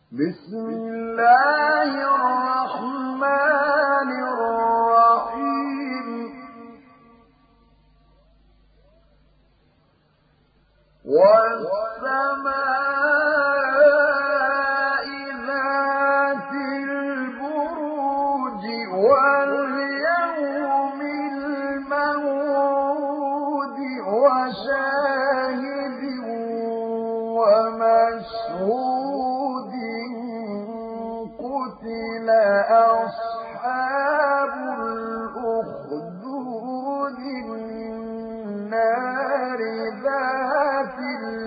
بسم الله الرحمن الرحيم والسماء ذات البروج واليوم الموعود وشاهد ومشهود قتل أصحاب الأخدود النار ذات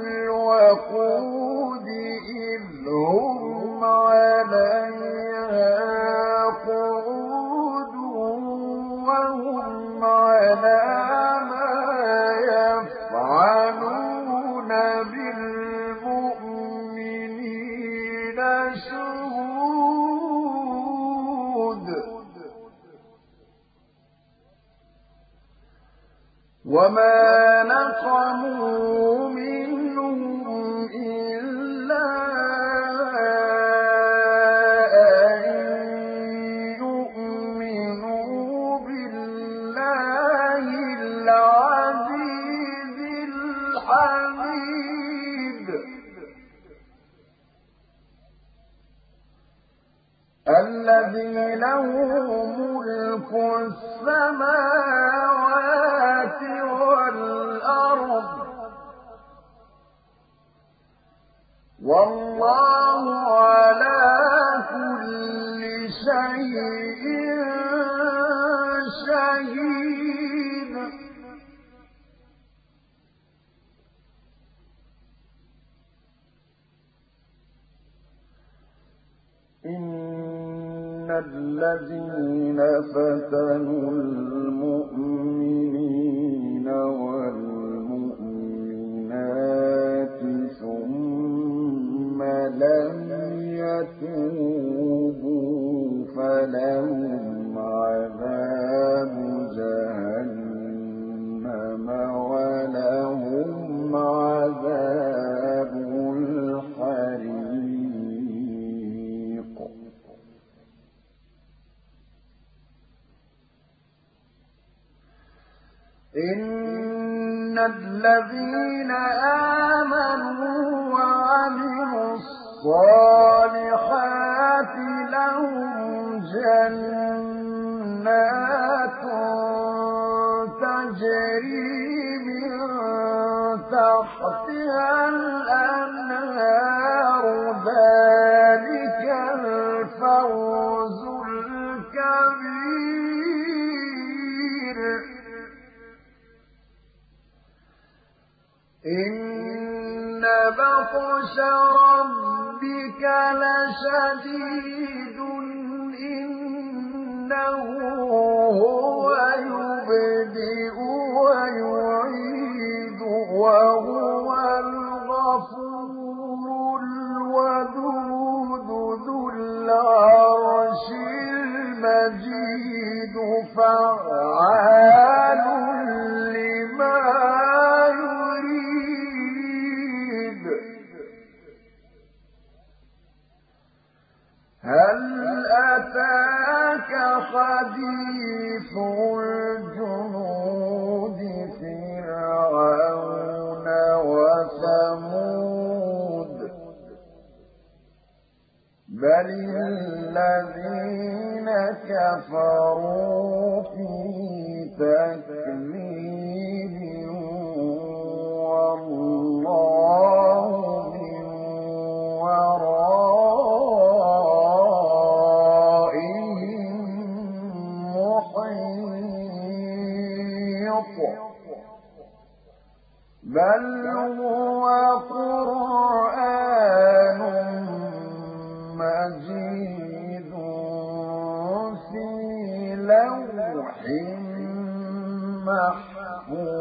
الوقود إذ هم عليها قعود وهم على ما يفعلون بالمؤمنين شهود وما نقموا منهم إلا أن يؤمنوا بالله العزيز الحميد الذي له ملك السماوات والأرض والله على كل شيء شهيد إن الذين فتنوا المؤمنين والمؤمنات ثم لم يتوبوا فلهم عذاب جهنم ولهم عذاب الحريق إن الذين آمنوا وعملوا الصالحات لهم جنات تجري من تحتها الأنهار ذلك الفوز الكبير إن بطش ربك لشديد إنه هو يبدئ ويعيد وهو الغفور الودود ذو العرش المجيد فعال لما هل أتاك حديث الجنود فرعون وثمود بل الذين كفروا في تكذيب والله من ورائهم محيط بل هو قرآن مجيد في لوح محفوظ